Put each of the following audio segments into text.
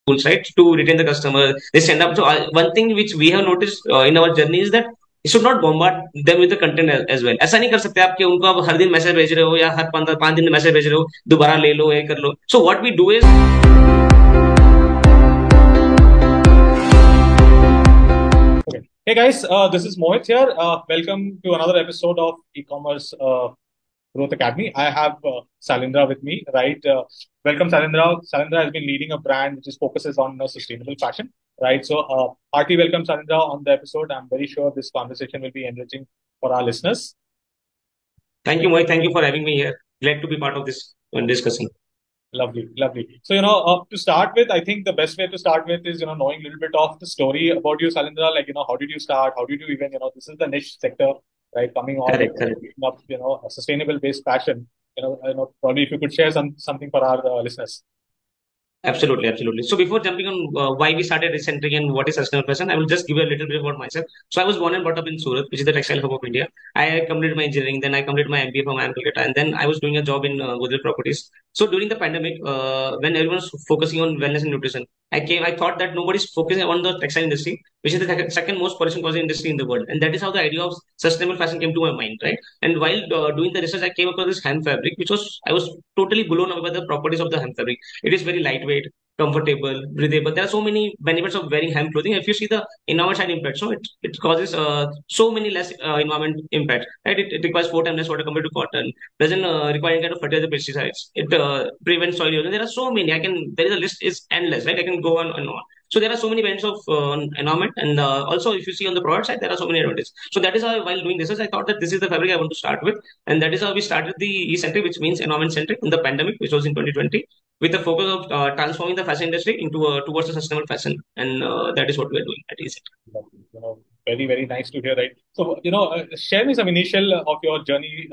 tools, right, to retain the customer. They send up. So one thing which we have noticed in our journey is that you should not bombard them with the content as well. ऐसा नहीं कर सकते आप कि उनको आप हर दिन message भेज रहे हो या हर 5 दिन में मैसेज भेज रहे हो दोबारा ले लो ये कर लो. So what we do is Okay. Hey guys, this is Mohit here. Welcome to another episode of E-commerce Growth Academy. I have Salindra with me, right? Welcome, Salindra. Salindra has been leading a brand which is focuses on sustainable fashion, right? So, hearty welcome, Salindra, on the episode. I'm very sure this conversation will be enriching for our listeners. thank you, Mohit. Thank you for having me here. Glad to be part of this discussion. Lovely, lovely. So, to start with, I think the best way to start with is, knowing a little bit of the story about you, Salindra. Like, how did you start? How did you even, this is the niche sector, right? Coming all the Correct, correct. up, a sustainable based fashion. Probably if you could share something for our listeners. Absolutely, absolutely. So before jumping on why we started Recentering and what is sustainable fashion, I will just give you a little bit about myself. So I was born and brought up in Surat, which is the textile hub of India. I completed my engineering, then I completed my MBA from IIM Kolkata, and then I was doing a job in Godrej Properties. So during the pandemic, when everyone was focusing on wellness and nutrition, I thought that nobody's focusing on the textile industry, which is the second most pollution causing industry in the world, and that is how the idea of sustainable fashion came to my mind, right? And while doing the research, I came across this hemp fabric, which was I was totally blown away by the properties of the hemp fabric. It is very lightweight, comfortable, breathable. There are so many benefits of wearing hemp clothing. If you see the environment side impact, so it causes so many less environment impact. Right? It requires 4 times less water compared to cotton. Doesn't require any kind of fertilizer, pesticides. It prevents soil erosion. There are so many. There is a list is endless. Right? I can go on and on. So there are so many benefits of environment, and also if you see on the product side, there are so many advantages. So that is how, while doing this, I thought that this is the fabric I want to start with, and that is how we started the e-centric, which means environment centric, in the pandemic, which was in 2020, with the focus of transforming the fashion industry into towards a sustainable fashion, and that is what we are doing at EZ. Lovely. Very, very nice to hear, right? So, share me some initial of your journey.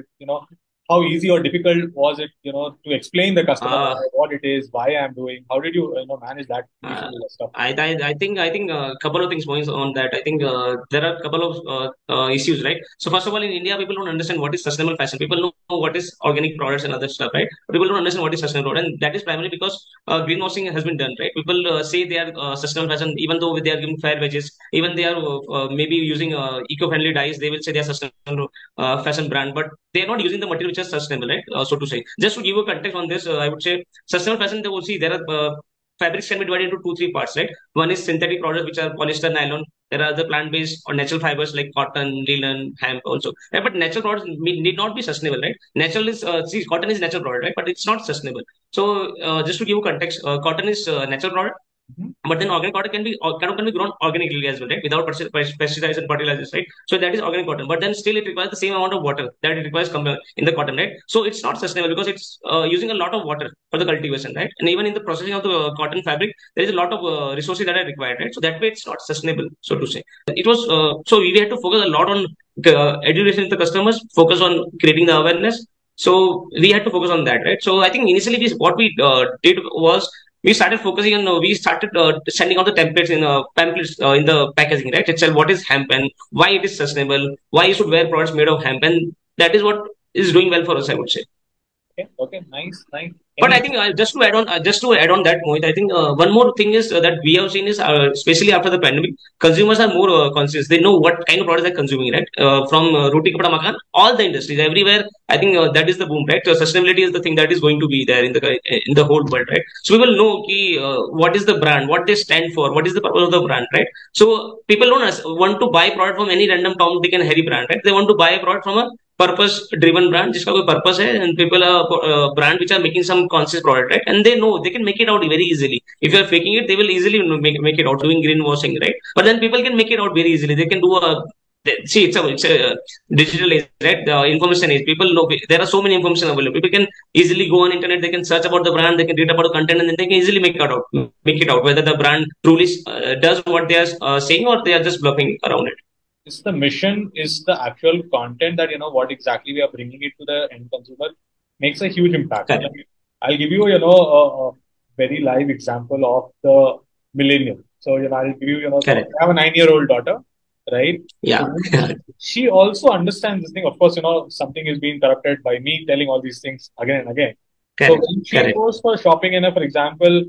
How easy or difficult was it, to explain the customer what it is, why I'm doing. How did you, manage that Uh, initial stuff? I think a couple of things points on that. I think there are a couple of issues, right? So first of all, in India, people don't understand what is sustainable fashion. People know what is organic products and other stuff, right? But people don't understand what is sustainable, and that is primarily because greenwashing has been done, right? People say they are sustainable fashion, even though they are giving fair wages, even they are maybe using eco-friendly dyes. They will say they are sustainable fashion brand, but they are not using the material which is sustainable, right? So to say, just to give you context on this, I would say sustainable fashion. They will see there are fabrics can be divided into two, three parts, right? One is synthetic products, which are polyester, nylon. There are other plant-based or natural fibers like cotton, linen, hemp also. Right? But natural products need not be sustainable, right? Natural is, see, cotton is natural product, right? But it's not sustainable. So just to give you context, cotton is natural product, Mhm. but then organic cotton can be grown organically as well, right? Without pesticides and fertilizers, right? So that is organic cotton. But then still it requires the same amount of water that it requires in the cotton, right? So it's not sustainable because it's using a lot of water for the cultivation, right? And even in the processing of the cotton fabric, there is a lot of resources that are required, right? So that way it's not sustainable, so to say. It was so we had to focus a lot on education of the customers, focus on creating the awareness. So we had to focus on that, right? So I think initially what we did was we started focusing on we started sending out the templates in pamphlets in the packaging, right? Itself, what is hemp and why it is sustainable, why you should wear products made of hemp, and that is what is doing well for us, I would say. Okay, okay, nice, nice. But I Any, think just to add on that point, I think one more thing is that we have seen is, especially after the pandemic, consumers are more conscious. They know what kind of products they're consuming, right? From roti kapda makan, all the industries everywhere. I think that is the boom, right? Sustainability is the thing that is going to be there in the whole world, right? So we will know what is the brand, what they stand for, what is the purpose of the brand, right? So people don't want to buy product from any random Tom, Dick, and Harry brand, right? They want to buy a product from a purpose driven brand जिसका कोई purpose है and people brand which are making some conscious product, right? And they know they can make it out very easily. If you are faking it, they will easily make it out doing greenwashing, right? But then people can make it out very easily. They can do a see it's a digital age, right? The information age. People know there are so many information available. People can easily go on internet. They can search about the brand. They can read about the content, and then they can easily make it out whether the brand truly does what they are saying, or they are just bluffing around it. is the mission, is the actual content that, what exactly we are bringing it to the end consumer makes a huge impact. Correct. I'll give you, a very live example of the millennial. So, I'll give you, so Correct. I have a 9-year-old daughter, right? Yeah. So she also understands this thing. Of course, something is being corrupted by me telling all these things again and again. So Correct. when she Correct. goes for shopping, for example,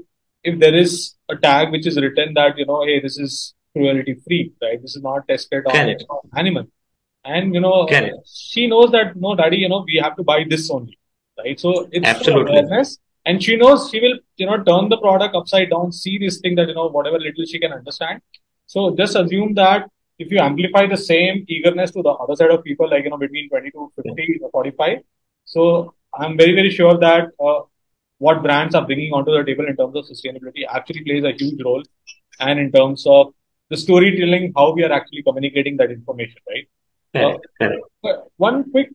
if there is a tag which is written that, hey, this is cruelty free, right? This is not tested on Correct. animal. And, Correct. she knows that, no, daddy, we have to buy this only, right? So it's the Absolutely. awareness. And she knows she will, turn the product upside down, see this thing that, whatever little she can understand. So just assume that if you amplify the same eagerness to the other side of people, like, between 20 to 50 or 45, so I'm very, very sure that what brands are bringing onto the table in terms of sustainability actually plays a huge role. And in terms of the storytelling, how we are actually communicating that information, right? Uh, Correct. Correct. but one quick,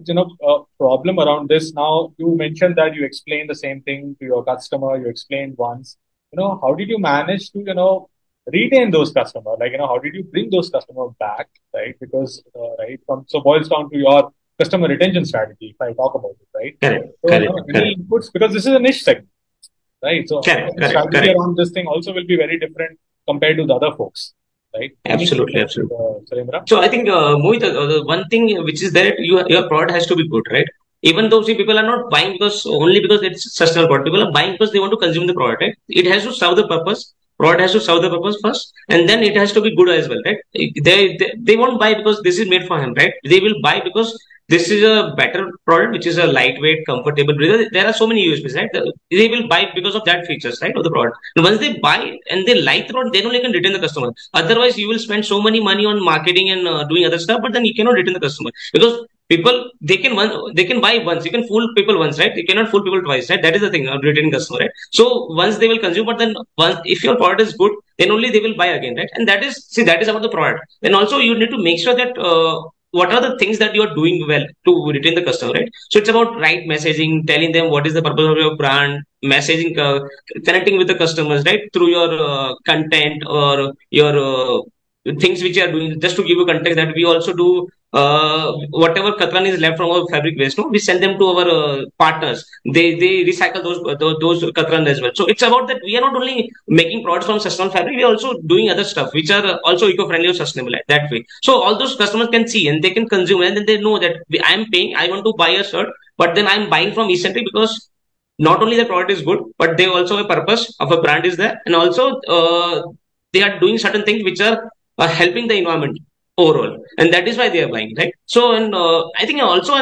problem around this. Now, you mentioned that you explained the same thing to your customer. You explained once. How did you manage to, retain those customers? Like, how did you bring those customers back, right? Because, right, so boils down to your customer retention strategy. If I talk about it, right? Correct. So, Correct. any Correct. inputs because this is a niche segment, right? So, Correct. the Correct. strategy Correct. around this thing also will be very different compared to the other folks, right? Any Absolutely. inputs, Absolutely. Surendra? So I think, Mohit, the one thing which is that your product has to be good, right? Even though see people are not buying because only because it's sustainable product, people are buying because they want to consume the product, right? It has to serve the purpose. Product has to serve the purpose first, and then it has to be good as well, right? They won't buy because this is made for him, right? They will buy because this is a better product, which is a lightweight, comfortable. Because there are so many USPs, right? They will buy because of that features, right, of the product. And once they buy and they like the product, then only can retain the customer. Otherwise, you will spend so many money on marketing and doing other stuff, but then you cannot retain the customer because people they can buy once. You can fool people once, right? You cannot fool people twice, right? That is the thing of retaining customer, right? So once they will consume, but then once if your product is good, then only they will buy again, right? And that is about the product. Then also you need to make sure that. What are the things that you are doing well to retain the customer, right? So it's about right messaging, telling them what is the purpose of your brand, messaging, connecting with the customers, right, through your content or your things which you are doing. Just to give you context, that we also do whatever katran is left from our fabric waste, no, we send them to our partners. They recycle those katran as well. So it's about that we are not only making products from sustainable fabric, we are also doing other stuff which are also eco-friendly or sustainable that way. So all those customers can see and they can consume, and then they know that I am paying, I want to buy a shirt, but then I'm buying from Eccentric because not only the product is good, but they also a purpose of a brand is there, and also they are doing certain things which are helping the environment overall, and that is why they are buying, right? So, and I think also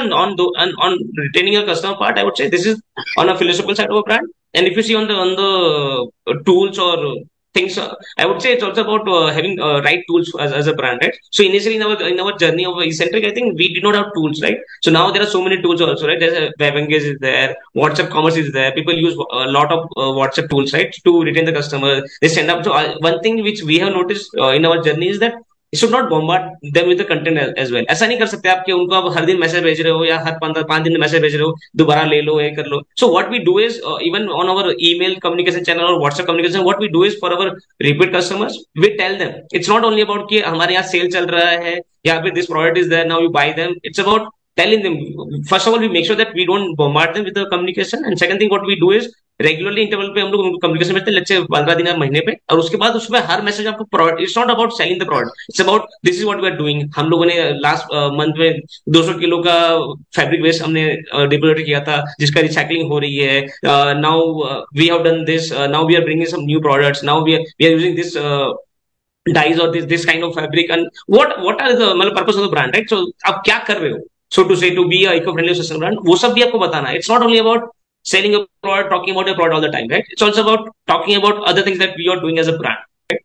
on retaining a customer part, I would say this is on a philosophical side of a brand. And if you see on the tools or things, I would say it's also about having right tools as a brand, right? So initially in our journey of Eccentric, I think we did not have tools, right? So now there are so many tools also, right? There's a web engage is there, WhatsApp commerce is there. People use a lot of WhatsApp tools, right, to retain the customer. They send up. So one thing which we have noticed in our journey is that you should not bombard them with the content as well. ऐसा नहीं कर सकते आप कि उनको आप हर दिन message भेज रहे हो या हर 5 दिन में मैसेज भेज रहे हो, दोबारा ले लो, ये कर लो. So what we do is even on our email communication channel or WhatsApp communication, what we do is for our repeat customers, we tell them it's not only about कि हमारे यहाँ सेल चल रहा है या फिर this product is there, now you buy them. It's about telling them. First of all, we make sure that we don't bombard them with the communication, and second thing what we do is regularly interval पे हम लोग उनको communication भेजते हैं, let's say 15 दिन या महीने पे, और उसके बाद उसमें हर मैसेज आपको product, it's not about selling the product, it's about this is what we are doing. हम लोगों ने लास्ट मंथ में 200 किलो का फैब्रिक वेस्ट हमने डिपोजिट किया था जिसका रिसाइकलिंग हो रही है. Now we have done this, now we are bringing some new products, now we are using this dyes or this kind of fabric, and what are the मतलब purpose of the brand, right? So आप क्या कर रहे हो, so to say, to be a eco-friendly sustainable brand, वो सब भी आपको बताना है. It's not only about selling a product, talking about your product all the time, right? It's also about talking about other things that we are doing as a brand, right?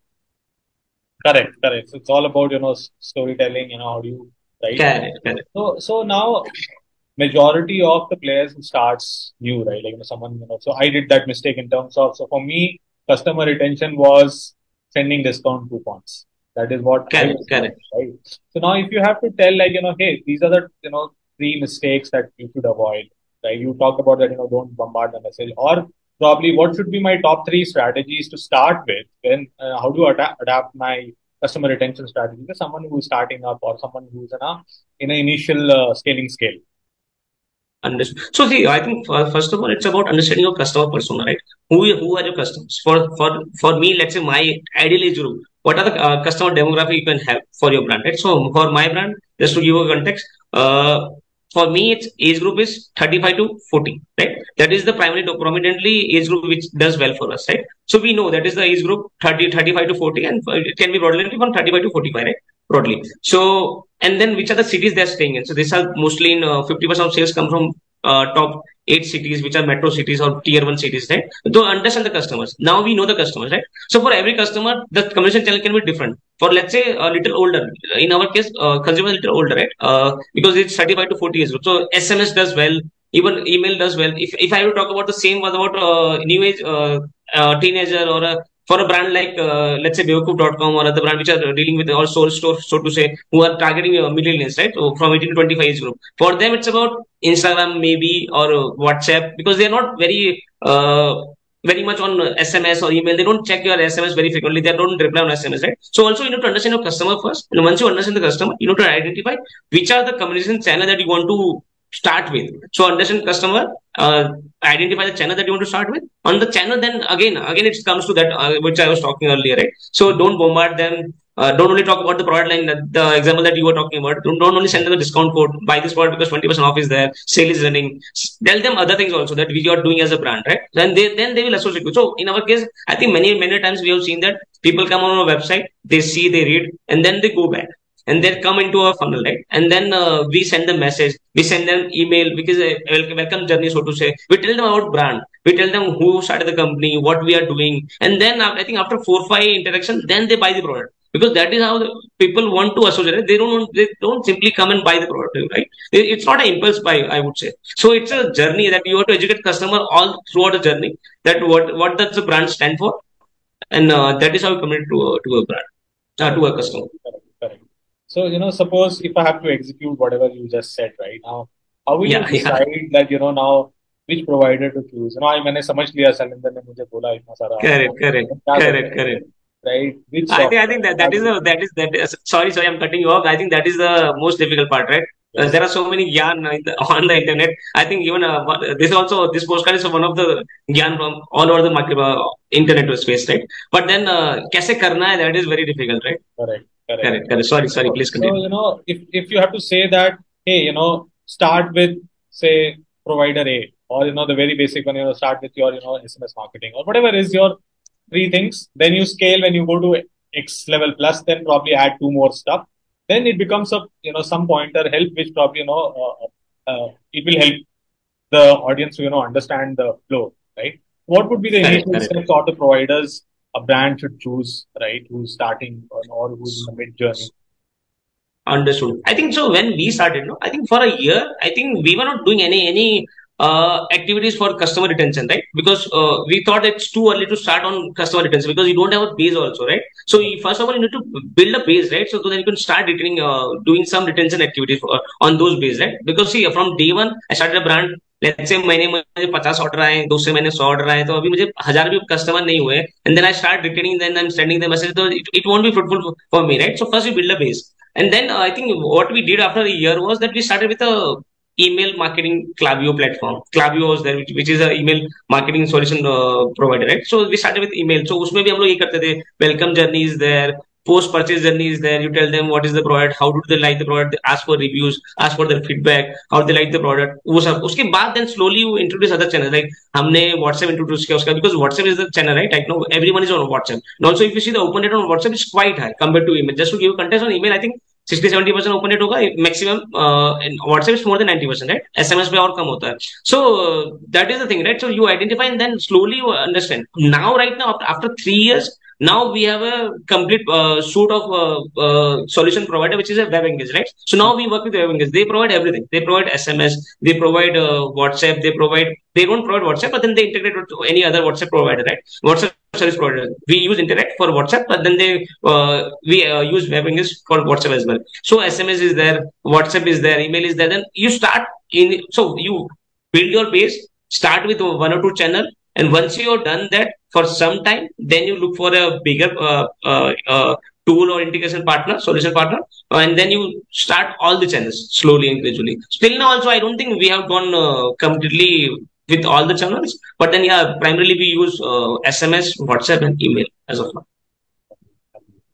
Correct, correct. So it's all about, storytelling, how do you, right? Correct, correct. So now majority of the players who starts new, right? Like, someone, so I did that mistake in terms of, so for me, customer retention was sending discount coupons. That is what I Correct, was doing, correct. right? So now if you have to tell, like, hey, these are the, three mistakes that you should avoid, right? You talked about that, don't bombard the message, or probably what should be my top three strategies to start with, then how do you adapt my customer retention strategy to someone who's starting up or someone who's in an initial scaling scale. Understood. So see, I think first of all, it's about understanding your customer persona, right? Who are your customers? For me, let's say my ideal age group. What are the customer demographic you can have for your brand, right? So for my brand, just to give a context, For me, its age group is 35 to 40, right? That is the prominently age group which does well for us, right? So we know that is the age group 35 to 40, and it can be broadly from 35 to 45, right? Broadly. So, and then which are the cities they're staying in? So these are mostly in 50% of sales come from top eight cities, which are metro cities or tier one cities, right? To understand the customers. Now we know the customers, right? So for every customer, the communication channel can be different. For let's say a little older, in our case, consumer a little older, right? Because it's 35 to 40 years old. So SMS does well, even email does well. If I will talk about the same was about new age teenager or for a brand like let's say Bewakoof.com or other brand which are dealing with all soul store, so to say, who are targeting millennials, right? So from 18 to 25 age group. For them, it's about Instagram maybe or WhatsApp because they're not very much on SMS or email. They don't check your SMS very frequently. They don't reply on SMS, right? So also you need to understand your customer first. And once you understand the customer, you need to identify which are the communication channel that you want to start with. So understand customer, identify the channel that you want to start with. On the channel, then again it comes to that which I was talking earlier, right? So don't bombard them. Don't only talk about the product line, the example that you were talking about. Don't only send them a discount code. Buy this product because 20% off is there. Sale is running. Tell them other things also that you are doing as a brand, right? Then they will associate you. So in our case, I think many times we have seen that people come on our website, they see, they read, and then they go back and they come into our funnel, right? And then we send them message, we send them email because welcome journey, so to say. We tell them about brand, we tell them who started the company, what we are doing, and then I think after 4 5 interactions, then they buy the product because that is how the people want to associate. They don't simply come and buy the product, right? It's not an impulse buy, I would say. So it's a journey that you have to educate customer all throughout the journey that what does the brand stand for, and that is how we commit to a brand, to a customer. Correct, correct. So, suppose if I have to execute whatever you just said right now, how will you Yeah, yeah. decide that, now which provider to choose? मैंने समझ लिया शैलेंद्र ने मुझे बोला इतना सारा Correct, correct, तो क्या correct, करना correct. है, right? Which I think software, that क्या that is a करूँ? sorry, I'm cutting you off. I think that is the most difficult part, right? Yes, There are so many gyan on the internet. I think even this postcard is one of the gyan from all over the market, internet space, right? But then कैसे करना है, that is very difficult, right? correct, correct. Correct, correct. Sorry. So, Please so continue. if you have to say that, hey, start with say provider A, or the very basic one, start with your SMS marketing or whatever is your three things. Then you scale when you go to X level plus, then probably add two more stuff. Then it becomes a some pointer help which probably it will help the audience to understand the flow, right? What would be the Correct, initial correct. steps or the providers a brand should choose, right? Who's starting or who's in the mid journey? Understood. I think so. When we started, no, I think for a year, I think we were not doing any activities for customer retention, right? Because we thought it's too early to start on customer retention because you don't have a base also, right? So first of all, you need to build a base, right? So then you can start retaining, doing some retention activities on those base, right? Because see, from day one, I started a brand. Let's say महीने में मुझे 50 order आए, दूसरे महीने 100 order आए, तो अभी मुझे 1000 भी कस्टमर नहीं हुए, and then I start retaining them and sending them message, so it won't be fruitful for me, right? So first we build a base. And then I think what we did after a year was that we started with a email marketing Klaviyo platform. Klaviyo was there, which is a email marketing solution provider, right? So we started with email. So उसमें भी हम लोग ये करते थे. Welcome journey is there. Post purchase journey is there. You tell them what is the product, how do they like the product, ask for reviews, ask for their feedback, how they like the product. वो सब उसके बाद then slowly you introduce other channels, like हमने WhatsApp introduce किया उसका, because WhatsApp is the channel, right? Like now everyone is on WhatsApp. And also if you see the open rate on WhatsApp is quite high compared to email. Just to give you context, on email I think 60-70% open rate होगा maximum. WhatsApp is more than 90%, right? SMS पे और कम होता है. So that is the thing, right? So you identify and then slowly you understand. Now right now after 3 years, now we have a complete suite of solution provider which is a web engage, right? So now we work with web engage. They provide everything. They provide SMS, they provide WhatsApp, they don't provide WhatsApp, but then they integrate with any other WhatsApp provider, right? WhatsApp service provider, we use Interact for WhatsApp, but then we use web engage for WhatsApp as well. So SMS is there, WhatsApp is there, email is there. Then you start so you build your base, start with one or two channel, and once you're done that for some time, then you look for a bigger tool or integration partner, solution partner, and then you start all the channels slowly and gradually. Still now, also, I don't think we have gone completely with all the channels, but then yeah, primarily we use SMS, WhatsApp, and email as of now.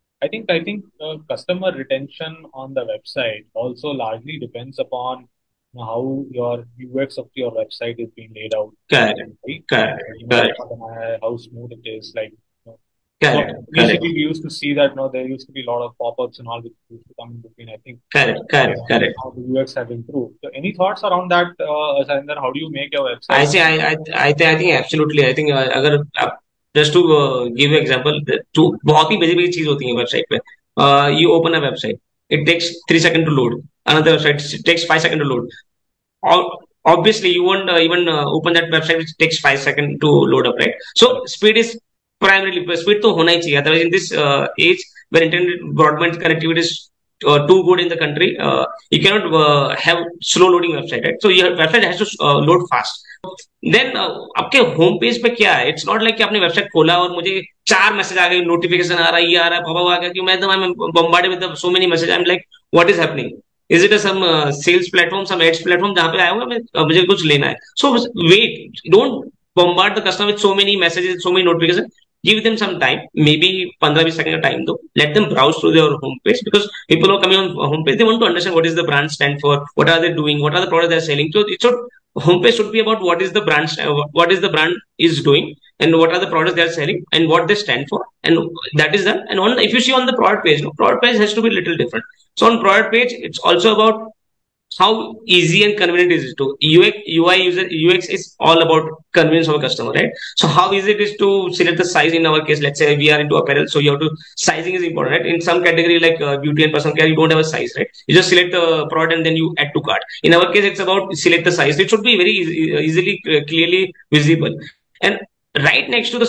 I think customer retention on the website also largely depends upon how your UX of your website is being laid out, Correct, right? correct, How correct, how smooth it is, like. correct, correct, Initially we used to see that there used to be a lot of pop-ups and all which used to come in between. I think correct, correct, correct. how the UX have improved. So any thoughts around that, Sarinder? How do you make your I website? say I think absolutely. I think अगर just to give you example, two बहुत ही basic basic चीज होती है website पे. You open a website, it takes 3 seconds to load. Another website it takes 5 seconds to load. Obviously you won't even open that website which takes 5 seconds to load up, right? So speed is primarily speed तो होना ही चाहिए. Otherwise in this age where internet broadband connectivity is too good in the country, you cannot have slow loading website, right? So your website has to load fast. Then आपके home page पे क्या है? It's not like कि आपने website खोला और मुझे 4 message आ गए, नोटिफिकेशन आ रहा है, ये आ रहा है, पापा आ गया कि मैं एकदम bombarded with so many message. I am like what is happening? Is it some sales platform, some ads platform जहां पे आया हूँ मैं, मुझे कुछ लेना है? So wait, don't bombard the customer with so many messages, so many notifications. Give them some time, maybe 15-20 seconds of time though. Let them browse through their homepage, because people who are coming on homepage, they want to understand what is the brand stand for, what are they doing, what are the products they're selling. So it should, homepage should be about what is the brand, what is the brand is doing, and what are the products they are selling, and what they stand for, and that is done. And on, if you see on the product page, no, product page has to be a little different. So on product page, it's also about how easy and convenient is it to UX, UI user. UX is all about convenience of a customer, right? So how easy it is to select the size. In our case, let's say we are into apparel, so you have to, sizing is important, right? In some category like beauty and personal care, you don't have a size, right? You just select the product and then you add to cart. In our case, it's about select the size. It should be very easily, clearly visible. And right next to the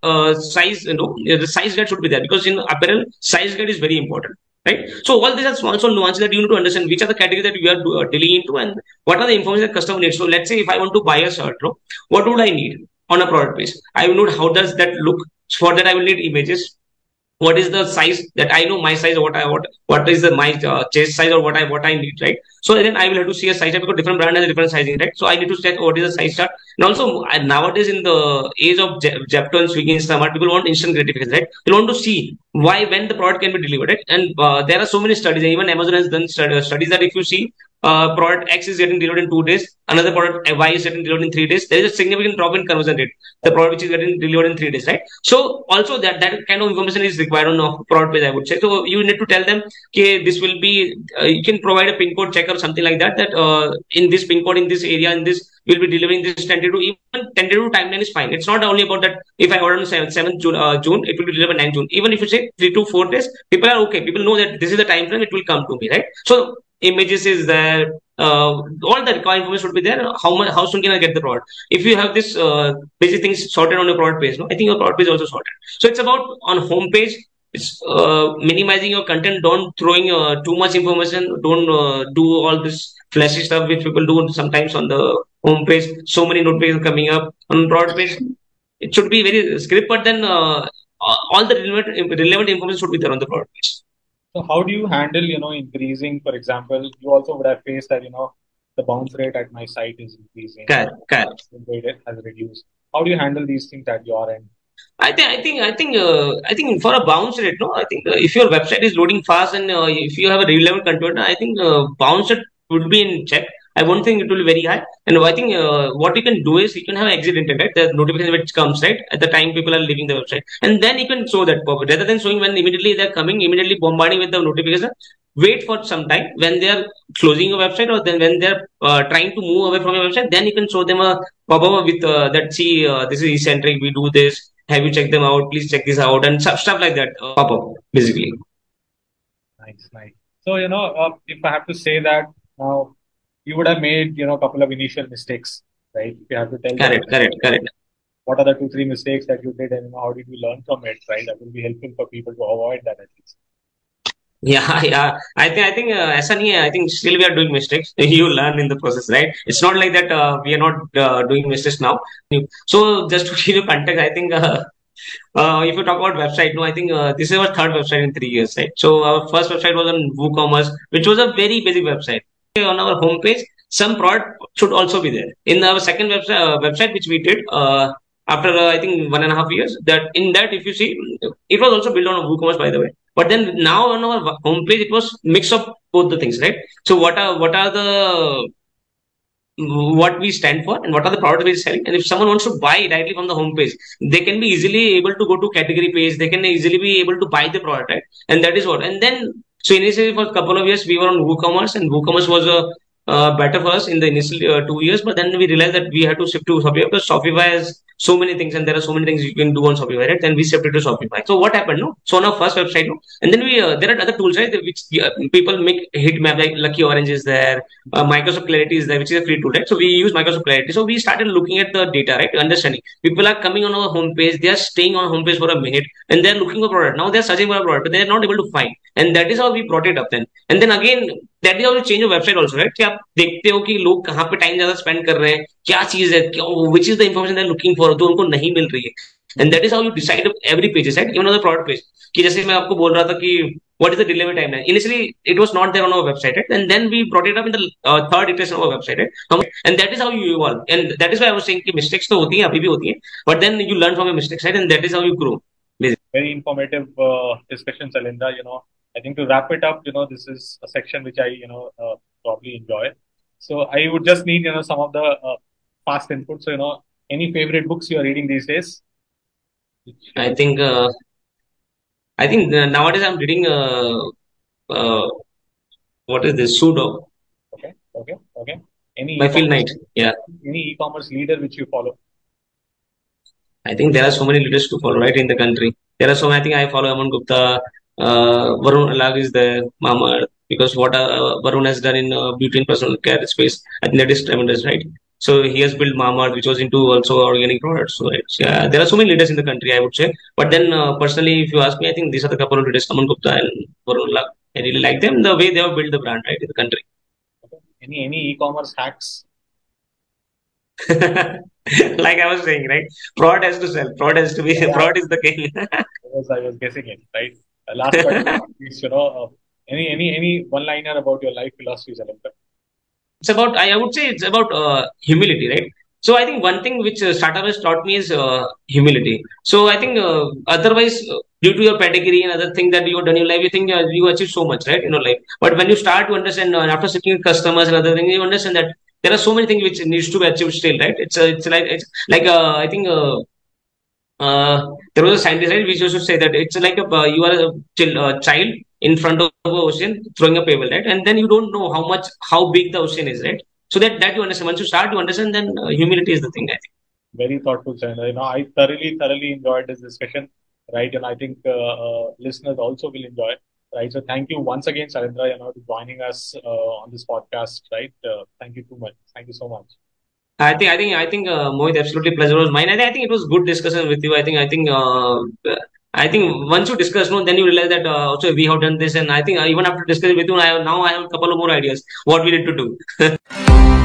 size, the size guide should be there, because in apparel, size guide is very important, right? So all these are small small nuances that you need to understand which are the categories that we are dealing into, and what are the information that customer needs. So let's say if I want to buy a shirt, no, what would I need on a product page? I will know how does that look. For that, I will need images. What is the size, that I know my size, what is the my chest size, or what I need, right? So then I will have to see a size chart, because different brand has a different sizing, right? So I need to check what is the size chart. And also nowadays in the age of Zepto and Swiggy, Instamart, people want instant gratification, right? They want to see why, when the product can be delivered, right? And there are so many studies. Even Amazon has done studies that if you see product X is getting delivered in 2 days, another product Y is getting delivered in 3 days, there is a significant drop in conversion rate. The product which is getting delivered in 3 days, right? So also that kind of information is required on a product page, I would say. So you need to tell them, okay, this will be, you can provide a pin code check or something like that, that in this pin code, in this area, in this, we'll be delivering this tentative. Even tentative timeline is fine. It's not only about that if I order on 7th June, it will be delivered 9th June. Even if you say 3 to 4 days, people are okay. People know that this is the time frame, it will come to me, right? So images is there, all the required information should be there. How soon can I get the product? If you have this basic things sorted on your product page, no, I think your product page is also sorted. So it's about on home page. It's minimizing your content. Don't throwing too much information. Don't do all this flashy stuff which people do sometimes on the home page. So many notifications coming up on product page. It should be very script, but then all the relevant information should be there on the product page. So how do you handle, increasing, for example, you also would have faced that, the bounce rate at my site is increasing, Correct, correct. the rate has reduced. How do you handle these things at your end? I think for a bounce rate, no, I think if your website is loading fast, and if you have a relevant content, I think bounce rate would be in check. I won't think it will be very high. And I think what you can do is you can have exit intent, right? The notification which comes, right, at the time people are leaving the website, and then you can show that pop rather than showing when immediately they're coming, immediately bombarding with the notification. Wait for some time when they are closing your website, or then when they're trying to move away from your website, then you can show them a pop up with that, see, this is eccentric, we do this, have you checked them out, please check this out, and stuff like that pop up basically. Nice, nice. So, if I have to say that now, you would have made, a couple of initial mistakes, right? If you have to tell them Correct, correct, correct. what are the 2, 3 mistakes that you did, and how did you learn from it, right? That will be helpful for people to avoid that at least. Yeah, yeah. I think ऐसा नहीं है. I think still we are doing mistakes. You learn in the process, right? It's not like that we are not doing mistakes now. So just to give you context, I think if you talk about website, no, I think this is our third website in 3 years, right? So our first website was on WooCommerce, which was a very basic website. On our homepage, some product should also be there. In our second website which we did after I think 1.5 years, that in that if you see, it was also built on WooCommerce, by the way. But then now on our homepage, it was mix of both the things, right? So what are the what we stand for and what are the products we're selling. And if someone wants to buy directly from the homepage, they can be easily able to go to category page. They can easily be able to buy the product, right? And that is what. And then, so initially for a couple of years, we were on WooCommerce, and WooCommerce was a better for us in the initial 2 years. But then we realized that we had to shift to Shopify because Shopify has so many things, and there are so many things you can do on Shopify, right? Then we shifted to Shopify. So what happened? No, so on our first website, no, and then we there are other tools, right? Which people make heat map, like Lucky Orange is there, Microsoft Clarity is there, which is a free tool, right? So we use Microsoft Clarity. So we started looking at the data, right? Understanding people are coming on our homepage, they are staying on homepage for a minute, and they're looking for a product. Now they're searching for a product, but they're not able to find, and that is how we brought it up then. And then again, that is how you change your website also, right? कि आप देखते हो कि लोग कहाँ पे time ज्यादा spend कर रहे हैं, क्या चीज है, क्या which is the information they looking for, जो उनको नहीं मिल रही है. And that is how you decide every pages, right? Even on the product page, कि जैसे मैं आपको बोल रहा था कि what is the delivery timeline. Initially it was not there on our website, right? And then we brought it up in the third iteration of our website, right? And that is how you evolve, and that is why I was saying कि mistakes तो होती हैं, अभी भी होती हैं, but then you learn from your mistakes, right? And that is how you grow, basically. Very informative discussion, Salindra. I think to wrap it up, this is a section which I, probably enjoy. So I would just need, some of the fast input. So, any favorite books you are reading these days? I think nowadays I'm reading uh, what is this, Sudo Okay. Any by Phil e-commerce, Knight. Yeah, any e-commerce leader which you follow? I think there are so many leaders to follow, right, in the country. There are so many. I think I follow Aman Gupta, Varun Alag is there, Mama, because what Varun has done in beauty and personal care space, I think that is tremendous, right? So he has built Mama, which was into also organic products. So yeah, there are so many leaders in the country, I would say. But then personally, if you ask me, I think these are the couple of leaders, Aman Gupta and Varun Alag. I really like them, the way they have built the brand, right, in the country. Okay. Any e-commerce hacks? Like I was saying, right? Fraud has to sell. Fraud has to be. Yeah, Fraud is the king. I was guessing it, right? Last but not least, any one-liner about your life philosophy, Salindra? It's about, I would say it's about humility, right? So I think one thing which startup has taught me is humility. So I think otherwise, due to your pedigree and other things that you have done in your life, you think you achieve so much, right, in your life. But when you start to understand, after sitting with customers and other things, you understand that there are so many things which needs to be achieved still, right? It's like I think there was a scientist, right, which used to say that it's like you are a child in front of the ocean throwing a pebble, right? And then you don't know how big the ocean is, right? So that you understand. Once you start to understand, then humility is the thing, I think. Very thoughtful, Salindra. I thoroughly enjoyed this discussion, right? And I think listeners also will enjoy, right? So thank you once again, Salindra, to joining us on this podcast, right? Thank you too much. Thank you so much. I think, Mohit, absolutely pleasure was mine. I think it was good discussion with you. I think once you discuss, no, then you realize that also we have done this, and I think even after discussing with you, now I have a couple of more ideas what we need to do.